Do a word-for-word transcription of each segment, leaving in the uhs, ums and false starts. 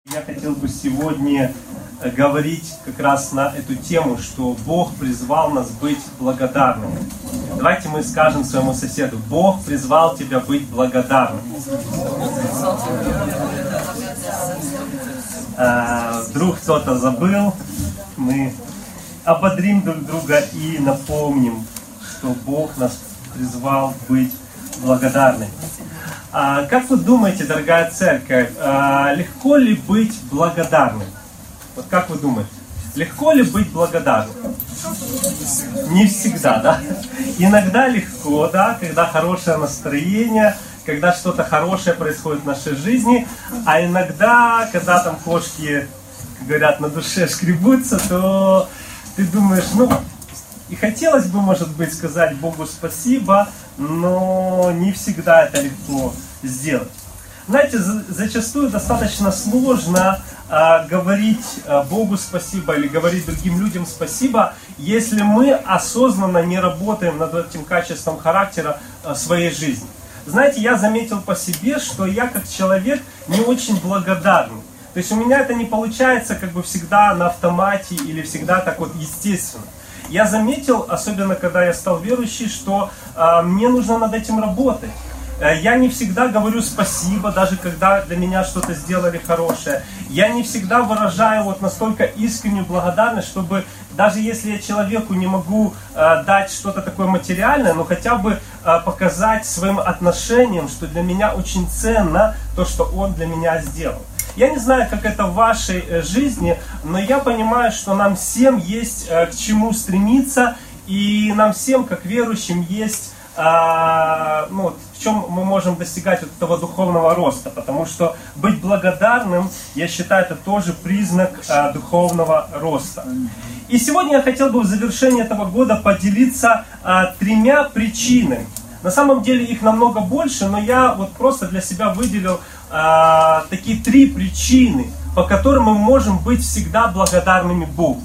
Я хотел бы сегодня говорить как раз на эту тему, что Бог призвал нас быть благодарными. Давайте мы скажем своему соседу: Бог призвал тебя быть благодарным. А, вдруг кто-то забыл, мы ободрим друг друга и напомним, что Бог нас призвал быть благодарными. А, как вы думаете, дорогая церковь, а, легко ли быть благодарным? Вот как вы думаете, легко ли быть благодарным? Не всегда, да? Иногда легко, да, когда хорошее настроение, когда что-то хорошее происходит в нашей жизни, а иногда, когда там кошки, как говорят, на душе шкребутся, то ты думаешь, ну, и хотелось бы, может быть, сказать Богу спасибо, но не всегда это легко сделать. Знаете, зачастую достаточно сложно э, говорить э, Богу спасибо или говорить другим людям спасибо, если мы осознанно не работаем над этим качеством характера э, своей жизни. Знаете, я заметил по себе, что я как человек не очень благодарный. То есть у меня это не получается как бы всегда на автомате или всегда так вот естественно. Я заметил, особенно когда я стал верующим, что э, мне нужно над этим работать. Я не всегда говорю спасибо, даже когда для меня что-то сделали хорошее. Я не всегда выражаю вот настолько искреннюю благодарность, чтобы даже если я человеку не могу э, дать что-то такое материальное, но хотя бы э, показать своим отношением, что для меня очень ценно то, что он для меня сделал. Я не знаю, как это в вашей э, жизни, но я понимаю, что нам всем есть э, к чему стремиться, и нам всем, как верующим, есть... А, ну, в чем мы можем достигать вот этого духовного роста, потому что быть благодарным, я считаю, это тоже признак а, духовного роста. И сегодня я хотел бы в завершении этого года поделиться а, тремя причинами. На самом деле их намного больше, но я вот просто для себя выделил а, такие три причины, по которым мы можем быть всегда благодарными Богу.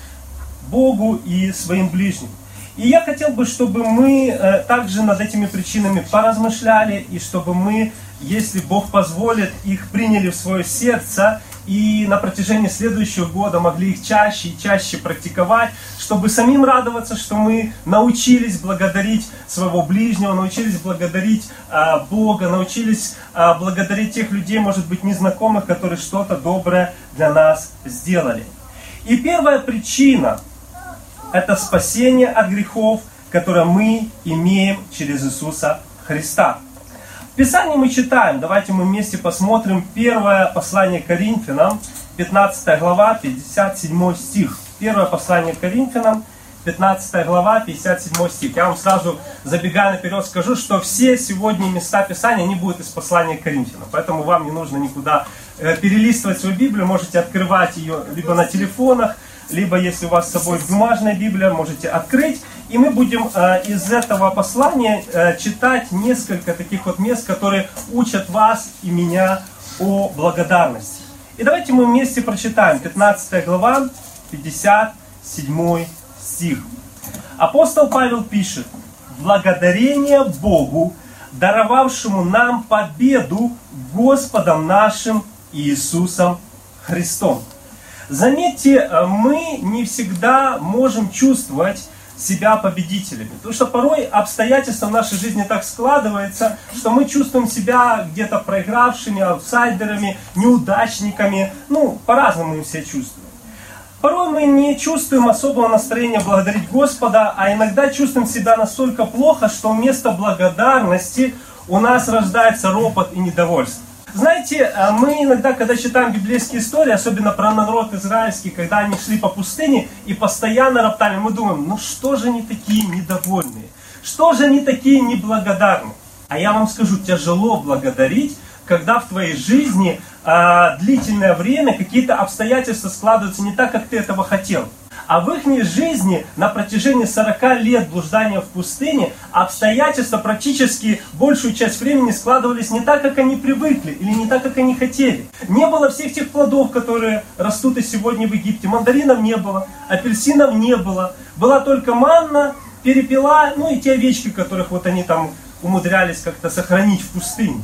Богу и своим ближним. И я хотел бы, чтобы мы э, также над этими причинами поразмышляли, и чтобы мы, если Бог позволит, их приняли в свое сердце, и на протяжении следующего года могли их чаще и чаще практиковать, чтобы самим радоваться, что мы научились благодарить своего ближнего, научились благодарить э, Бога, научились э, благодарить тех людей, может быть, незнакомых, которые что-то доброе для нас сделали. И первая причина – это спасение от грехов, которое мы имеем через Иисуса Христа. В Писании мы читаем, давайте мы вместе посмотрим первое послание Коринфянам, пятнадцатая глава, пятьдесят седьмой стих. Первое послание Коринфянам, пятнадцатая глава, пятьдесят седьмой стих. Я вам сразу, забегая наперед, скажу, что все сегодня места Писания, они будут из послания Коринфянам. Поэтому вам не нужно никуда перелистывать свою Библию, можете открывать ее либо на телефонах, либо, если у вас с собой бумажная Библия, можете открыть. И мы будем э, из этого послания э, читать несколько таких вот мест, которые учат вас и меня о благодарности. И давайте мы вместе прочитаем пятнадцатая глава, пятьдесят седьмой стих. Апостол Павел пишет: «Благодарение Богу, даровавшему нам победу Господом нашим Иисусом Христом». Заметьте, мы не всегда можем чувствовать себя победителями. Потому что порой обстоятельства в нашей жизни так складываются, что мы чувствуем себя где-то проигравшими, аутсайдерами, неудачниками. Ну, по-разному мы себя чувствуем. Порой мы не чувствуем особого настроения благодарить Господа, а иногда чувствуем себя настолько плохо, что вместо благодарности у нас рождается ропот и недовольство. Знаете, мы иногда, когда читаем библейские истории, особенно про народ израильский, когда они шли по пустыне и постоянно роптали, мы думаем, ну что же они такие недовольные, что же они такие неблагодарные. А я вам скажу, тяжело благодарить, когда в твоей жизни э, длительное время какие-то обстоятельства складываются не так, как ты этого хотел. А в их жизни на протяжении сорока лет блуждания в пустыне обстоятельства практически большую часть времени складывались не так, как они привыкли, или не так, как они хотели. Не было всех тех плодов, которые растут и сегодня в Египте. Мандаринов не было, апельсинов не было. Была только манна, перепела, ну и те овечки, которых вот они там умудрялись как-то сохранить в пустыне.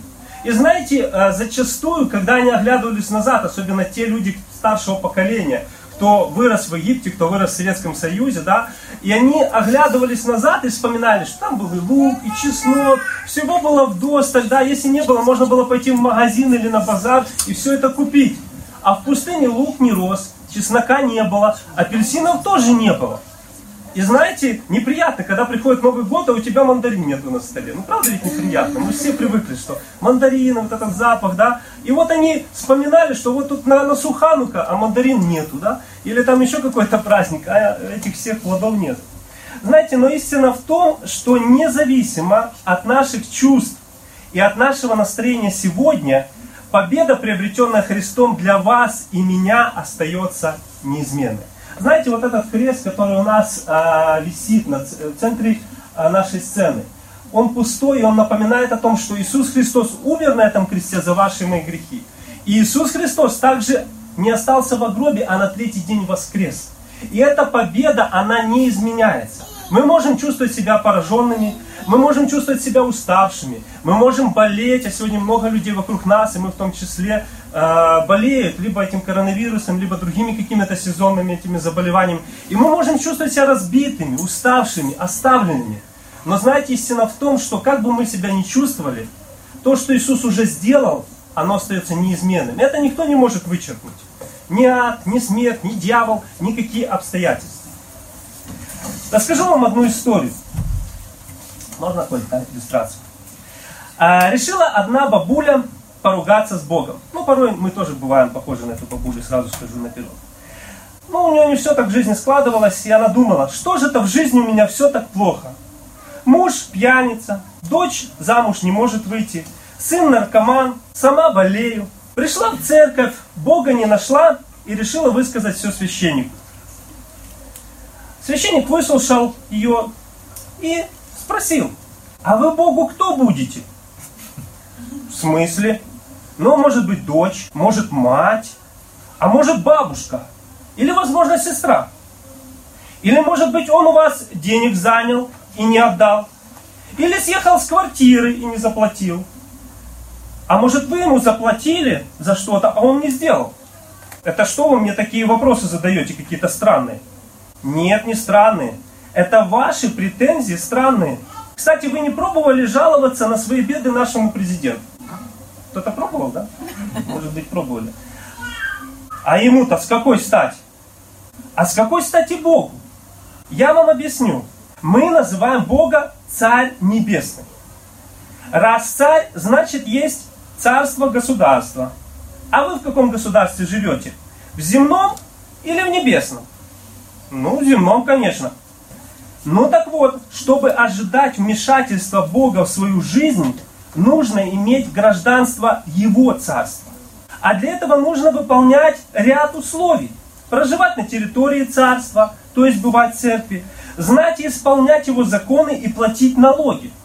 И знаете, зачастую, когда они оглядывались назад, особенно те люди старшего поколения, кто вырос в Египте, кто вырос в Советском Союзе, да, и они оглядывались назад и вспоминали, что там был и лук, и чеснок, всего было вдосталь, да, если не было, можно было пойти в магазин или на базар и все это купить. А в пустыне лук не рос, чеснока не было, апельсинов тоже не было. И знаете, неприятно, когда приходит Новый год, а у тебя мандарин нету на столе. Ну, правда ведь неприятно? Мы все привыкли, что мандарины, вот этот запах, да. И вот они вспоминали, что вот тут на носу Ханука, а мандарин нету, да. Или там еще какой-то праздник, а этих всех плодов нет. Знаете, но истина в том, что независимо от наших чувств и от нашего настроения сегодня, победа, приобретенная Христом для вас и меня, остается неизменной. Знаете, вот этот крест, который у нас а, висит на, в центре а, нашей сцены, он пустой, и он напоминает о том, что Иисус Христос умер на этом кресте за ваши и мои грехи. И Иисус Христос также не остался во гробе, а на третий день воскрес. И эта победа, она не изменяется. Мы можем чувствовать себя пораженными, мы можем чувствовать себя уставшими, мы можем болеть, а сегодня много людей вокруг нас, и мы в том числе, э, болеют либо этим коронавирусом, либо другими какими-то сезонными этими заболеваниями. И мы можем чувствовать себя разбитыми, уставшими, оставленными. Но знаете, истина в том, что как бы мы себя ни чувствовали, то, что Иисус уже сделал, оно остается неизменным. Это никто не может вычеркнуть. Ни ад, ни смерть, ни дьявол, никакие обстоятельства. Расскажу вам одну историю. Можно какую-то иллюстрацию? А, решила одна бабуля поругаться с Богом. Ну, порой мы тоже бываем похожи на эту бабулю, сразу скажу наперед. Ну, у нее не все так в жизни складывалось, и она думала, что же это в жизни у меня все так плохо. Муж пьяница, дочь замуж не может выйти, сын наркоман, сама болею. Пришла в церковь, Бога не нашла и решила высказать все священнику. Священник выслушал ее и спросил, а вы Богу кто будете? В смысле? Ну, может быть, дочь, может, мать, а может, бабушка, или, возможно, сестра. Или, может быть, он у вас денег занял и не отдал, или съехал с квартиры и не заплатил. А может, вы ему заплатили за что-то, а он не сделал? Это что вы мне такие вопросы задаете, какие-то странные? Нет, не странные. Это ваши претензии странные. Кстати, вы не пробовали жаловаться на свои беды нашему президенту? Кто-то пробовал, да? Может быть, пробовали. А ему-то с какой стати? А с какой стати Богу? Я вам объясню. Мы называем Бога Царь Небесный. Раз царь, значит, есть царство, государство. А вы в каком государстве живете? В земном или в небесном? Ну, в земном, конечно. Ну так вот, чтобы ожидать вмешательства Бога в свою жизнь, нужно иметь гражданство Его царства. А для этого нужно выполнять ряд условий. Проживать на территории царства, то есть бывать в церкви, знать и исполнять Его законы и платить налоги.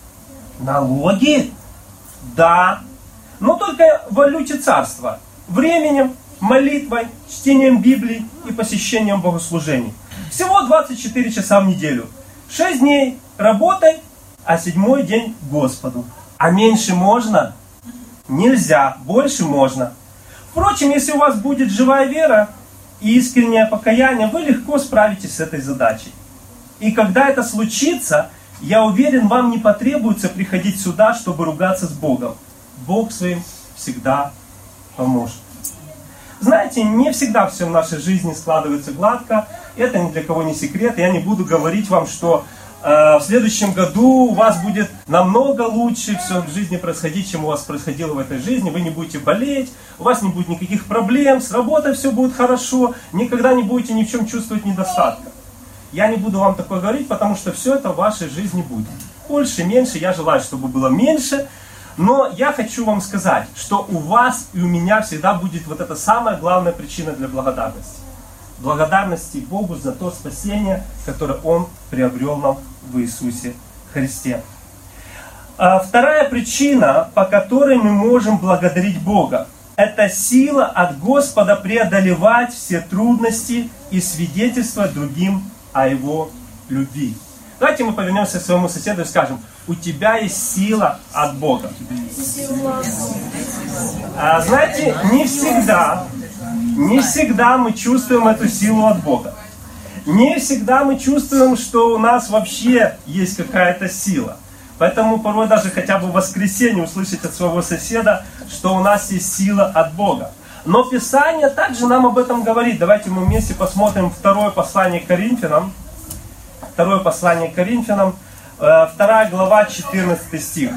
Налоги? Да. Но только в валюте царства. Временем, молитвой, чтением Библии и посещением богослужений. Всего двадцать четыре часа в неделю. шесть дней работай, а седьмой день Господу. А меньше можно? Нельзя, больше можно. Впрочем, если у вас будет живая вера и искреннее покаяние, вы легко справитесь с этой задачей. И когда это случится, я уверен, вам не потребуется приходить сюда, чтобы ругаться с Богом. Бог своим всегда поможет. Знаете, не всегда все в нашей жизни складывается гладко. Это ни для кого не секрет. Я не буду говорить вам, что э, в следующем году у вас будет намного лучше все в жизни происходить, чем у вас происходило в этой жизни. Вы не будете болеть, у вас не будет никаких проблем, с работой все будет хорошо, никогда не будете ни в чем чувствовать недостатка. Я не буду вам такое говорить, потому что все это в вашей жизни будет. Больше, меньше, я желаю, чтобы было меньше. Но я хочу вам сказать, что у вас и у меня всегда будет вот эта самая главная причина для благодарности. Благодарности Богу за то спасение, которое Он приобрел нам в Иисусе Христе. А вторая причина, по которой мы можем благодарить Бога, это сила от Господа преодолевать все трудности и свидетельствовать другим о Его любви. Давайте мы повернемся к своему соседу и скажем: у тебя есть сила от Бога. А, знаете, не всегда, не всегда мы чувствуем эту силу от Бога. Не всегда мы чувствуем, что у нас вообще есть какая-то сила. Поэтому порой даже хотя бы в воскресенье услышать от своего соседа, что у нас есть сила от Бога. Но Писание также нам об этом говорит. Давайте мы вместе посмотрим второе послание к Коринфянам. Второе послание к Коринфянам, вторая глава, четырнадцатый стих.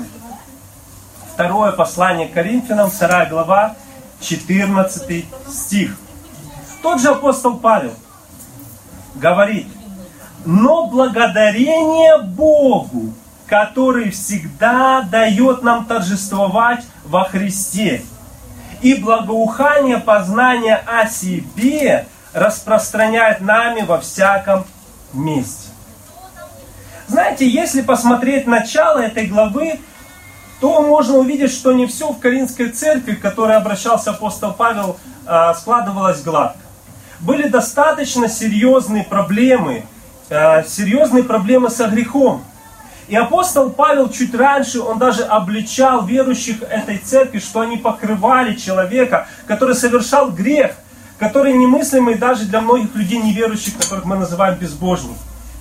Второе послание к Коринфянам, вторая глава, четырнадцатый стих. Тот же апостол Павел говорит: но благодарение Богу, который всегда дает нам торжествовать во Христе, и благоухание познания о себе распространяет нами во всяком месте. Знаете, если посмотреть начало этой главы, то можно увидеть, что не все в Коринфской церкви, к которой обращался апостол Павел, складывалось гладко. Были достаточно серьезные проблемы, серьезные проблемы со грехом. И апостол Павел чуть раньше, он даже обличал верующих этой церкви, что они покрывали человека, который совершал грех, который немыслимый даже для многих людей неверующих, которых мы называем безбожными.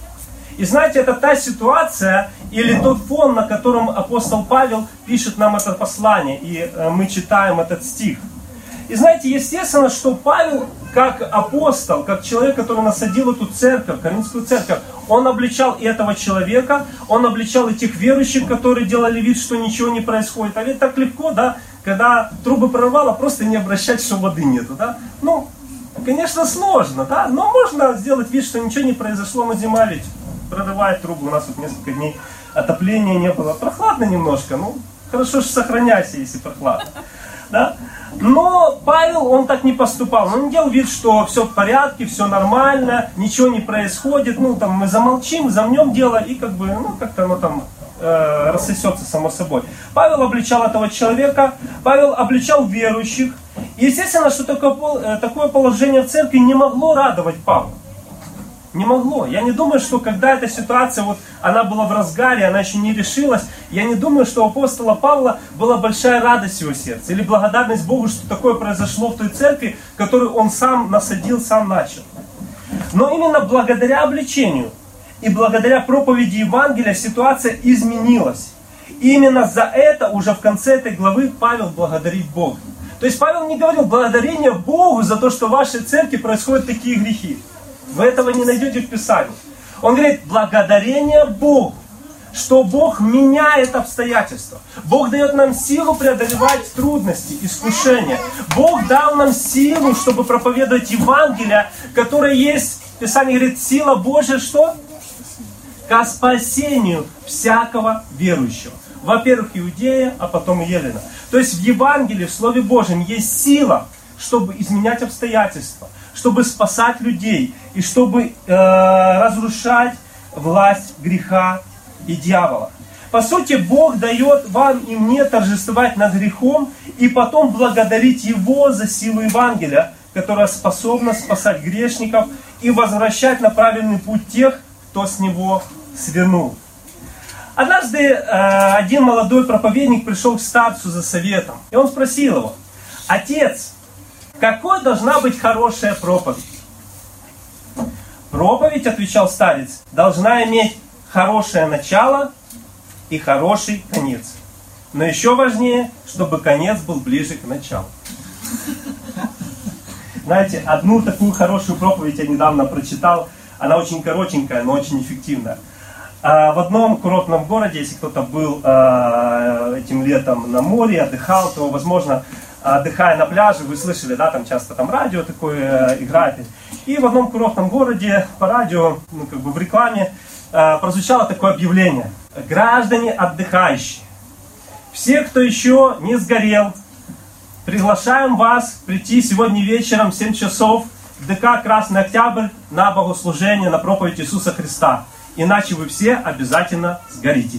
И знаете, это та ситуация или тот фон, на котором апостол Павел пишет нам это послание, и мы читаем этот стих. И знаете, естественно, что Павел, как апостол, как человек, который насадил эту церковь, Коринфскую церковь, он обличал и этого человека, он обличал и тех верующих, которые делали вид, что ничего не происходит. А ведь так легко, да, когда трубы прорвало, просто не обращать, что воды нету, да. Ну, конечно, сложно, да, но можно сделать вид, что ничего не произошло, но зима ведь прорывает трубу, у нас тут несколько дней отопления не было. Прохладно немножко, ну, хорошо же сохраняйся, если прохладно. Да? Но Павел, он так не поступал. Он не делал вид, что все в порядке, все нормально, ничего не происходит. Ну, там, мы замолчим, замнем дело, и как бы, ну, как-то оно там э, рассосется само собой. Павел обличал этого человека, Павел обличал верующих. И естественно, что такое, такое положение в церкви не могло радовать Павла. Не могло. Я не думаю, что когда эта ситуация, вот, она была в разгаре, она еще не решилась, я не думаю, что у апостола Павла была большая радость в его сердце, или благодарность Богу, что такое произошло в той церкви, которую он сам насадил, сам начал. Но именно благодаря обличению и благодаря проповеди Евангелия ситуация изменилась. И именно за это уже в конце этой главы Павел благодарит Бога. То есть Павел не говорил благодарение Богу за то, что в вашей церкви происходят такие грехи. Вы этого не найдете в Писании. Он говорит, благодарение Богу, что Бог меняет обстоятельства. Бог дает нам силу преодолевать трудности, искушения. Бог дал нам силу, чтобы проповедовать Евангелие, которое есть, в Писании говорит, сила Божья, что? Ко спасению всякого верующего. Во-первых, иудея, а потом и еллина. То есть в Евангелии, в Слове Божьем есть сила, чтобы изменять обстоятельства, чтобы спасать людей и чтобы э, разрушать власть греха и дьявола. По сути, Бог дает вам и мне торжествовать над грехом и потом благодарить Его за силу Евангелия, которая способна спасать грешников и возвращать на правильный путь тех, кто с него свернул. Однажды э, один молодой проповедник пришел к старцу за советом, и он спросил его: «Отец, какой должна быть хорошая проповедь?» «Проповедь, — отвечал старец, — должна иметь хорошее начало и хороший конец. Но еще важнее, чтобы конец был ближе к началу». Знаете, одну такую хорошую проповедь я недавно прочитал. Она очень коротенькая, но очень эффективная. В одном курортном городе, если кто-то был этим летом на море, отдыхал, то, возможно, отдыхая на пляже, вы слышали, да, там часто там радио такое играет. И в одном курортном городе по радио, ну, как бы в рекламе, прозвучало такое объявление: «Граждане отдыхающие, все, кто еще не сгорел, приглашаем вас прийти сегодня вечером в семь часов в ДК «Красный Октябрь» на богослужение, на проповедь Иисуса Христа. Иначе вы все обязательно сгорите».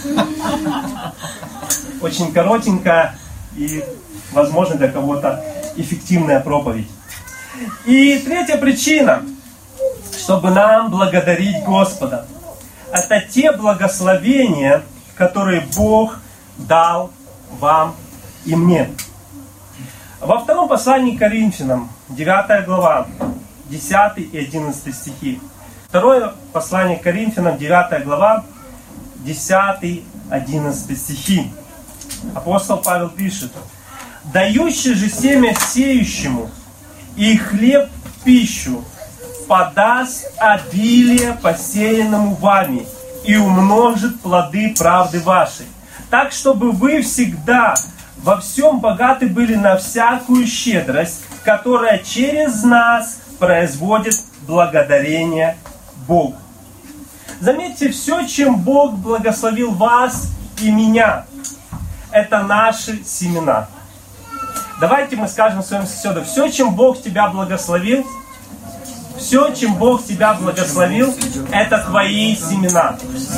Очень коротенькая и, возможно, для кого-то эффективная проповедь. И третья причина, чтобы нам благодарить Господа, это те благословения, которые Бог дал вам и мне. Во втором послании к Коринфянам, девятая глава, десятый и одиннадцатый стихи. Второе послание к Коринфянам, девятая глава, десятый и одиннадцатый стихи. Апостол Павел пишет: «Дающий же семя сеющему и хлеб в пищу подаст обилие посеянному вами и умножит плоды правды вашей, так, чтобы вы всегда во всем богаты были на всякую щедрость, которая через нас производит благодарение Богу». Заметьте, все, чем Бог благословил вас и меня, это наши семена. Давайте мы скажем своим соседу: все, чем Бог тебя благословил, все, чем Бог тебя благословил, это твои семена.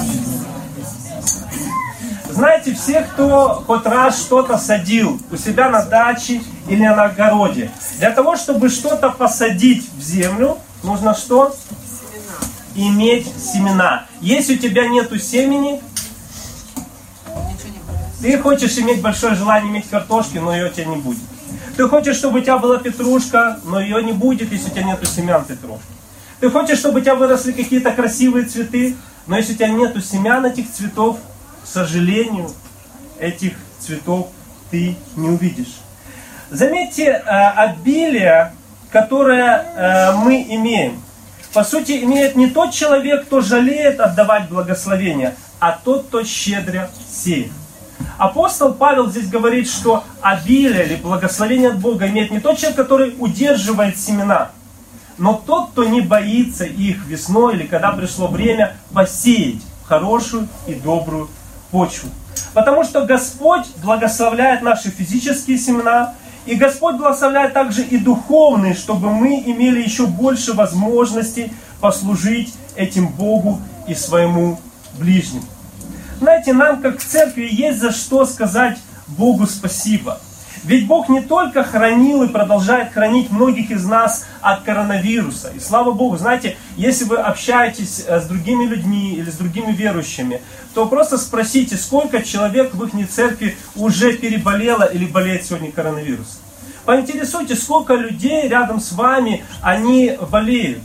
Знаете, все, кто хоть раз что-то садил у себя на даче или на огороде, для того, чтобы что-то посадить в землю, нужно что? Иметь семена. Если у тебя нету семени, ты хочешь иметь большое желание иметь картошки, но ее у тебя не будет. Ты хочешь, чтобы у тебя была петрушка, но ее не будет, если у тебя нету семян петрушки. Ты хочешь, чтобы у тебя выросли какие-то красивые цветы, но если у тебя нету семян этих цветов, к сожалению, этих цветов ты не увидишь. Заметьте, обилие, которое мы имеем, по сути, имеет не тот человек, кто жалеет отдавать благословение, а тот, кто щедро сеет. Апостол Павел здесь говорит, что обилие или благословение от Бога имеет не тот человек, который удерживает семена, но тот, кто не боится их весной или когда пришло время посеять в хорошую и добрую почву. Потому что Господь благословляет наши физические семена, и Господь благословляет также и духовные, чтобы мы имели еще больше возможностей послужить этим Богу и своему ближнему. Знаете, нам как церкви есть за что сказать Богу спасибо. Ведь Бог не только хранил и продолжает хранить многих из нас от коронавируса. И слава Богу, знаете, если вы общаетесь с другими людьми или с другими верующими, то просто спросите, сколько человек в их церкви уже переболело или болеет сегодня коронавирусом. Поинтересуйтесь, сколько людей рядом с вами, они болеют.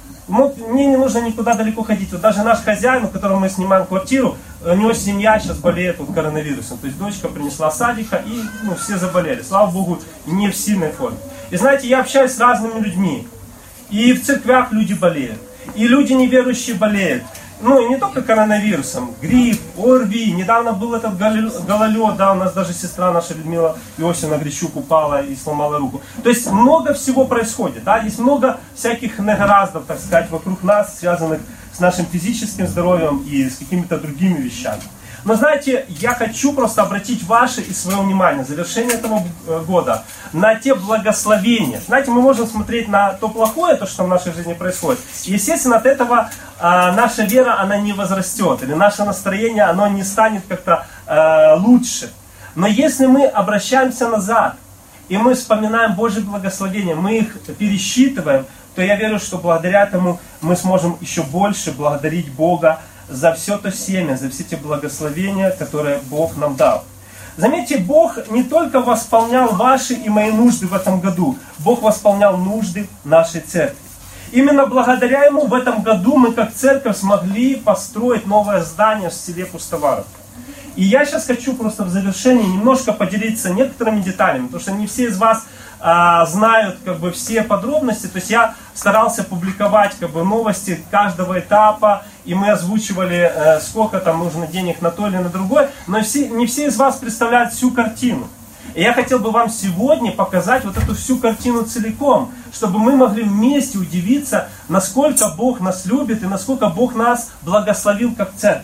Мне не нужно никуда далеко ходить. Вот даже наш хозяин, у которого мы снимаем квартиру, у него семья сейчас болеет вот коронавирусом. То есть дочка принесла садика, и ну, все заболели. Слава Богу, не в сильной форме. И знаете, я общаюсь с разными людьми. И в церквях люди болеют. И люди неверующие болеют. Ну, и не только коронавирусом. Грипп, ОРВИ. Недавно был этот гололед, да, у нас даже сестра наша Людмила Иосифовна Грищук упала и сломала руку. То есть много всего происходит, да, есть много всяких негораздов, так сказать, вокруг нас, связанных с нашим физическим здоровьем и с какими-то другими вещами. Но знаете, я хочу просто обратить ваше и свое внимание, завершение этого года, на те благословения. Знаете, мы можем смотреть на то плохое, то, что в нашей жизни происходит. И, естественно, от этого а, наша вера, она не возрастет. Или наше настроение, оно не станет как-то а, лучше. Но если мы обращаемся назад, и мы вспоминаем Божьи благословения, мы их пересчитываем, то я верю, что благодаря этому мы сможем еще больше благодарить Бога за все то семя, за все те благословения, которые Бог нам дал. Заметьте, Бог не только восполнял ваши и мои нужды в этом году, Бог восполнял нужды нашей церкви. Именно благодаря Ему в этом году мы как церковь смогли построить новое здание в селе Пустоваров. И я сейчас хочу просто в завершении немножко поделиться некоторыми деталями, потому что не все из вас а, знают как бы все подробности. То есть я старался публиковать как бы новости каждого этапа, и мы озвучивали, э, сколько там нужно денег на то или на другое, но все, не все из вас представляют всю картину. И я хотел бы вам сегодня показать вот эту всю картину целиком, чтобы мы могли вместе удивиться, насколько Бог нас любит и насколько Бог нас благословил как церковь.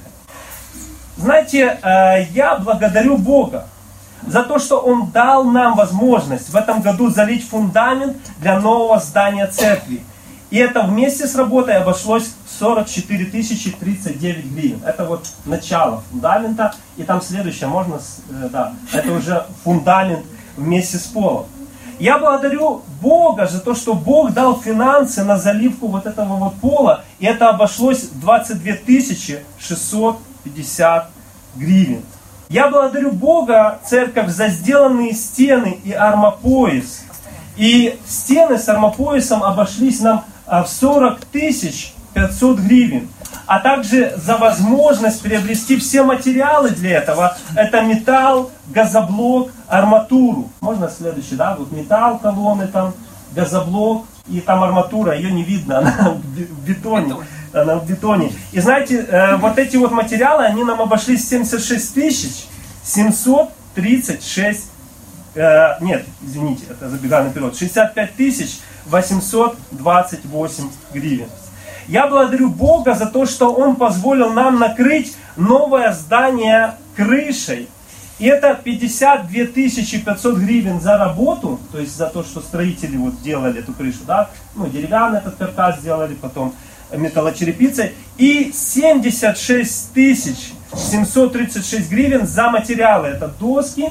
Знаете, я благодарю Бога за то, что Он дал нам возможность в этом году залить фундамент для нового здания церкви. И это вместе с работой обошлось в сорок четыре тысячи тридцать девять гривен. Это вот начало фундамента. И там следующее, можно, да, это уже фундамент вместе с полом. Я благодарю Бога за то, что Бог дал финансы на заливку вот этого вот пола. И это обошлось в двадцать две тысячи шестьсот пятьдесят гривен. Я благодарю Бога, церковь, за сделанные стены и армопояс. И стены с армопоясом обошлись нам в сорок тысяч пятьсот гривен. А также за возможность приобрести все материалы для этого. Это металл, газоблок, арматуру. Можно следующий, да? Вот металл, колонны там, газоблок и там арматура. Ее не видно, она в бетоне. Она в бетоне. И знаете, вот эти вот материалы, они нам обошлись семьдесят шесть тысяч семьсот тридцать шесть. Э, нет, извините, это забегаю наперед. шестьдесят пять тысяч восемьсот двадцать восемь гривен. Я благодарю Бога за то, что Он позволил нам накрыть новое здание крышей. И это пятьдесят две тысячи пятьсот гривен за работу, то есть за то, что строители вот делали эту крышу, да, ну, деревянный этот каркас сделали, потом металлочерепицей, и семьдесят шесть тысяч семьсот тридцать шесть гривен за материалы. Это доски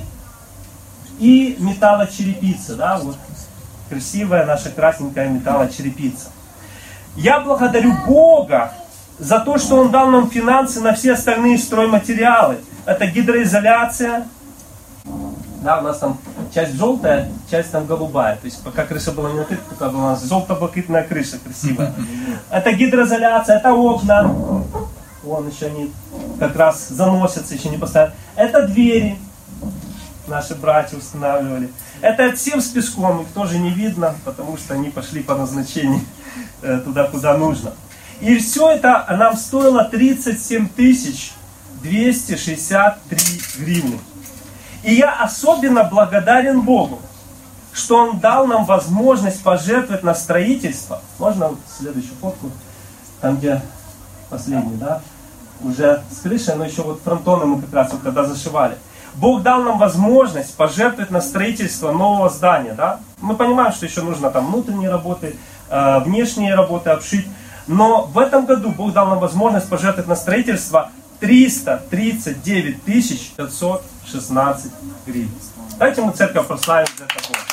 и металлочерепица, да, вот красивая наша красненькая металлочерепица. Я благодарю Бога за то, что Он дал нам финансы на все остальные стройматериалы. Это гидроизоляция. Да, у нас там часть желтая, часть там голубая. То есть пока крыша была не накрыта, пока была у нас желто-блакитная крыша красивая. Это гидроизоляция, это окна. Вон еще они как раз заносятся, еще не поставили. Это двери. Наши братья устанавливали. Это отсев с песком, их тоже не видно, потому что они пошли по назначению э, туда, куда нужно. И все это нам стоило тридцать семь тысяч двести шестьдесят три гривны. И я особенно благодарен Богу, что Он дал нам возможность пожертвовать на строительство. Можно вот следующую фотку, там где последний, да, уже с крышей, но еще вот фронтоны мы как раз вот когда зашивали. Бог дал нам возможность пожертвовать на строительство нового здания. Да? Мы понимаем, что еще нужно там внутренние работы, э, внешние работы обшить. Но в этом году Бог дал нам возможность пожертвовать на строительство триста тридцать девять тысяч пятьсот шестнадцать гривен. Давайте мы церковь прославим за это Бога.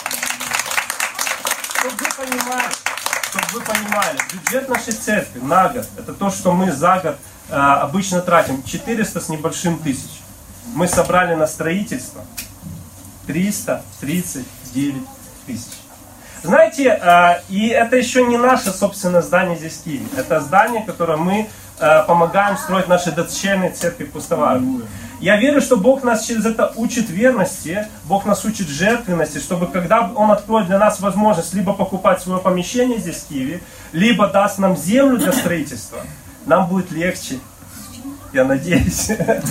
Чтобы вы понимали, чтобы вы понимали, бюджет нашей церкви на год, это то, что мы за год э, обычно тратим, четыреста с небольшим тысяч. Мы собрали на строительство триста тридцать девять тысяч. Знаете, и это еще не наше собственное здание здесь в Киеве. Это здание, которое мы помогаем строить нашей дочерней церкви в Пустоварах. Я верю, что Бог нас через это учит верности, Бог нас учит жертвенности, чтобы когда Он откроет для нас возможность либо покупать свое помещение здесь в Киеве, либо даст нам землю для строительства, нам будет легче. Я надеюсь.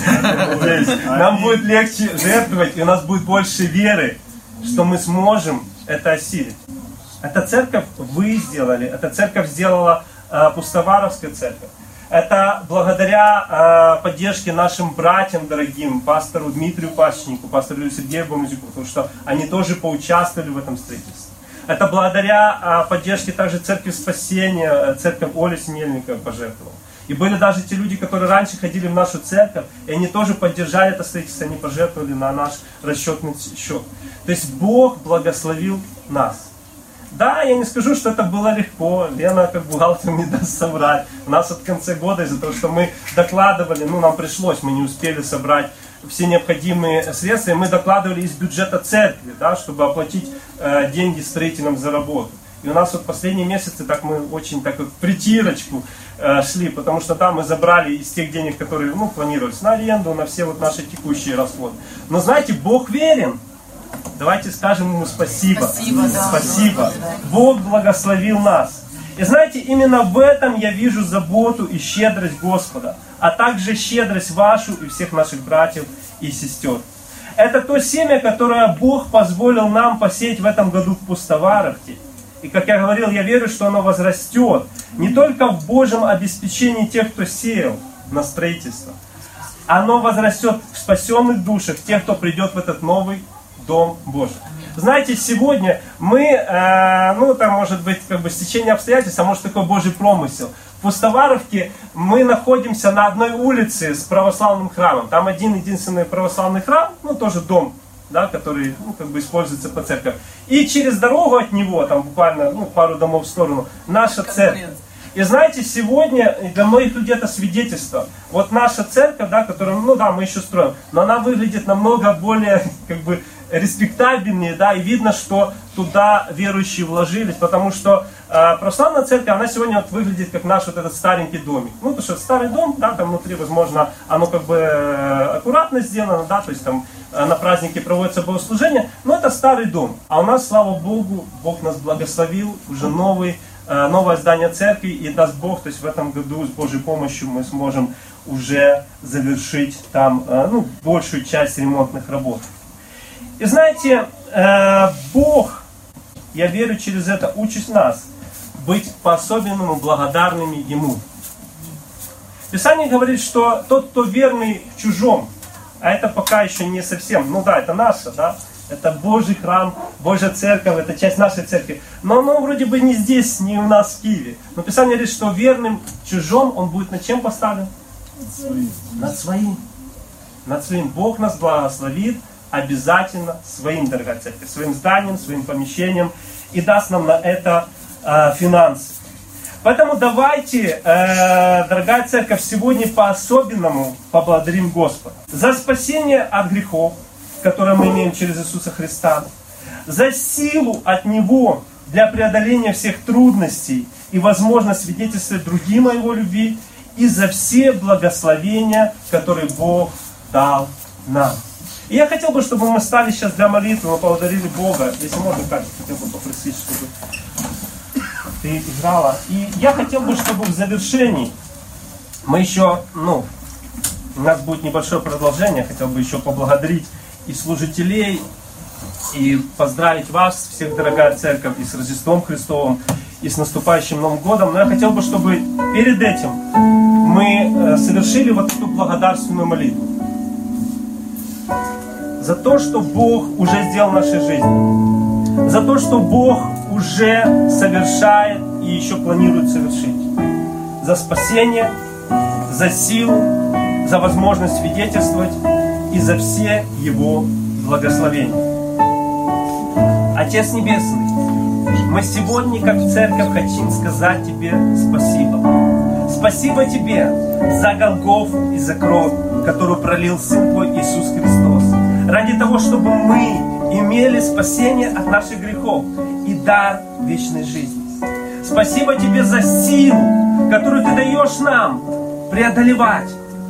Нам будет легче жертвовать, и у нас будет больше веры, что мы сможем это осилить. Эта церковь вы сделали, эта церковь сделала э, Пустоваровская церковь. Это благодаря э, поддержке нашим братьям дорогим, пастору Дмитрию Пащеннику, пастору Сергею Бомзюку, потому что они тоже поучаствовали в этом строительстве. Это благодаря э, поддержке также Церкви Спасения, церковь Оли Синельникова пожертвовала. И были даже те люди, которые раньше ходили в нашу церковь, и они тоже поддержали это строительство, они пожертвовали на наш расчетный счет. То есть Бог благословил нас. Да, я не скажу, что это было легко. Лена, как бухгалтер, не даст соврать. У нас от конца года, из-за того, что мы докладывали, ну, нам пришлось, мы не успели собрать все необходимые средства, и мы докладывали из бюджета церкви, да, чтобы оплатить э, деньги строителям за работу. И у нас вот последние месяцы так мы очень так вот в притирочку э, шли, потому что там мы забрали из тех денег, которые, ну, планировались на аренду, на все вот наши текущие расходы. Но знаете, Бог верен. Давайте скажем Ему спасибо. Спасибо. Да. Спасибо. Бог благословил нас. И знаете, именно в этом я вижу заботу и щедрость Господа, а также щедрость вашу и всех наших братьев и сестер. Это то семя, которое Бог позволил нам посеять в этом году в Пустоваровке. И как я говорил, я верю, что оно возрастет не только в Божьем обеспечении тех, кто сеял на строительство. Оно возрастет в спасенных душах тех, кто придет в этот новый Дом Божий. Знаете, сегодня мы, э, ну там может быть как бы стечение обстоятельств, а может такой Божий промысел. В Пустоваровке мы находимся на одной улице с православным храмом. Там один единственный православный храм, ну тоже дом, да, который ну, как бы используется по церкви. И через дорогу от него, там буквально ну, пару домов в сторону, наша церковь. И знаете, сегодня для многих людей это свидетельство. Вот наша церковь, да, которую, ну да, мы еще строим, но она выглядит намного более, как бы, респектабельнее, да, и видно, что туда верующие вложились, потому что э, православная церковь, она сегодня вот выглядит как наш вот этот старенький домик. Ну, потому что старый дом, да, там внутри, возможно, оно как бы э, аккуратно сделано, да, то есть там э, на празднике проводится богослужение, но это старый дом. А у нас, слава Богу, Бог нас благословил, уже новый, э, новое здание церкви, и даст Бог, то есть в этом году с Божьей помощью мы сможем уже завершить там, э, ну, большую часть ремонтных работ. И знаете, э, Бог, я верю, через это учит нас быть по-особенному благодарными Ему. Писание говорит, что тот, кто верный в чужом, а это пока еще не совсем, ну да, это наше, да, это Божий храм, Божья церковь, это часть нашей церкви, но оно вроде бы не здесь, не у нас в Киеве. Но Писание говорит, что верным в чужом он будет над чем поставлен? Над своим. Над своим. Над своим. Бог нас благословит обязательно своим, дорогая церковь, своим зданием, своим помещением, и даст нам на это э, финансы. Поэтому давайте, э, дорогая церковь, сегодня по-особенному поблагодарим Господа за спасение от грехов, которое мы имеем через Иисуса Христа, за силу от Него для преодоления всех трудностей и возможность свидетельствовать другим о Его любви, и за все благословения, которые Бог дал нам. И я хотел бы, чтобы мы стали сейчас для молитвы, мы поблагодарили Бога. Если можно, Катя, хотел бы попросить, чтобы ты играла. И я хотел бы, чтобы в завершении мы еще, ну, у нас будет небольшое продолжение, хотел бы еще поблагодарить и служителей, и поздравить вас, всех, дорогая церковь, и с Рождеством Христовым, и с наступающим Новым годом. Но я хотел бы, чтобы перед этим мы совершили вот эту благодарственную молитву. За то, что Бог уже сделал в нашей жизни. За то, что Бог уже совершает и еще планирует совершить. За спасение, за силу, за возможность свидетельствовать и за все Его благословения. Отец Небесный, мы сегодня, как церковь, хотим сказать Тебе спасибо. Спасибо Тебе за Голгофу и за кровь, которую пролил Сын Твой Иисус Христос. Ради того, чтобы мы имели спасение от наших грехов и дар вечной жизни. Спасибо Тебе за силу, которую Ты даешь нам преодолевать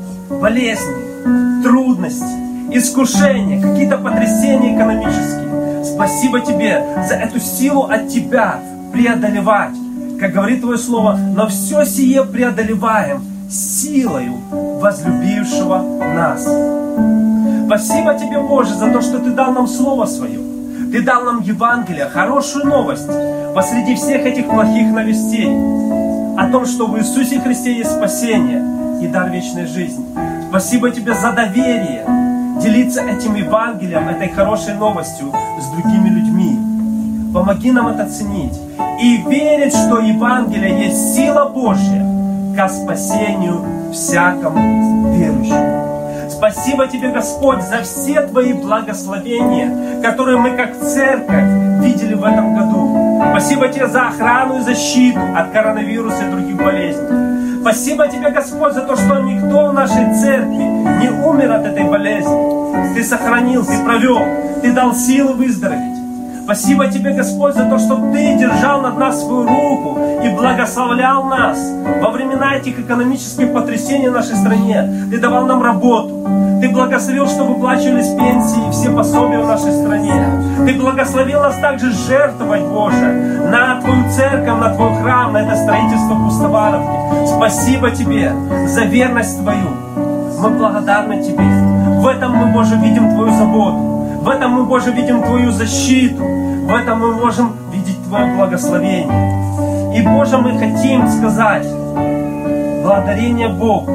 болезни, трудности, искушения, какие-то потрясения экономические. Спасибо Тебе за эту силу от Тебя преодолевать. Как говорит Твое Слово, но все сие преодолеваем силою возлюбившего нас. Спасибо Тебе, Боже, за то, что Ты дал нам Слово Свое. Ты дал нам Евангелие, хорошую новость посреди всех этих плохих новостей о том, что в Иисусе Христе есть спасение и дар вечной жизни. Спасибо Тебе за доверие делиться этим Евангелием, этой хорошей новостью с другими людьми. Помоги нам это ценить и верить, что Евангелие есть сила Божья ко спасению всякому верующему. Спасибо Тебе, Господь, за все Твои благословения, которые мы как церковь видели в этом году. Спасибо Тебе за охрану и защиту от коронавируса и других болезней. Спасибо Тебе, Господь, за то, что никто в нашей церкви не умер от этой болезни. Ты сохранил, Ты провел, Ты дал силы выздороветь. Спасибо Тебе, Господь, за то, что Ты держал над нас свою руку и благословлял нас во времена этих экономических потрясений в нашей стране. Ты давал нам работу. Ты благословил, чтобы выплачивались пенсии и все пособия в нашей стране. Ты благословил нас также жертвовать, Боже, на Твою церковь, на Твой храм, на это строительство Пустоваровки. Спасибо Тебе за верность Твою. Мы благодарны Тебе. В этом мы, Боже, видим Твою заботу. В этом мы, Боже, видим Твою защиту. В этом мы можем видеть Твое благословение. И, Боже, мы хотим сказать благодарение Богу.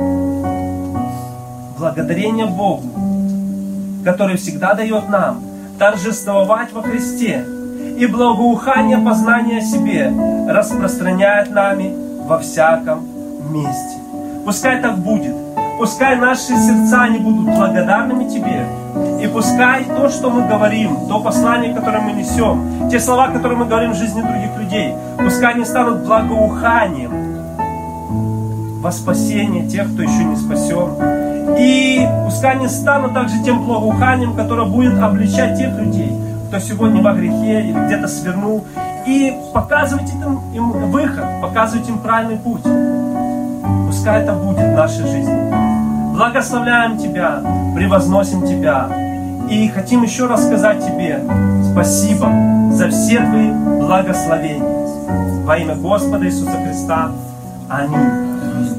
Благодарение Богу, который всегда дает нам торжествовать во Христе и благоухание познания о себе распространяет нами во всяком месте. Пускай так будет. Пускай наши сердца не будут благодарными Тебе. И пускай то, что мы говорим, то послание, которое мы несем, те слова, которые мы говорим в жизни других людей, пускай они станут благоуханием во спасение тех, кто еще не спасен. И пускай они станут также тем благоуханием, которое будет обличать тех людей, кто сегодня во грехе или где-то свернул. И показывать им, им выход, показывать им правильный путь. Пускай это будет в нашей жизни. Благословляем Тебя, превозносим Тебя. И хотим еще раз сказать Тебе спасибо за все Твои благословения. Во имя Господа Иисуса Христа. Аминь.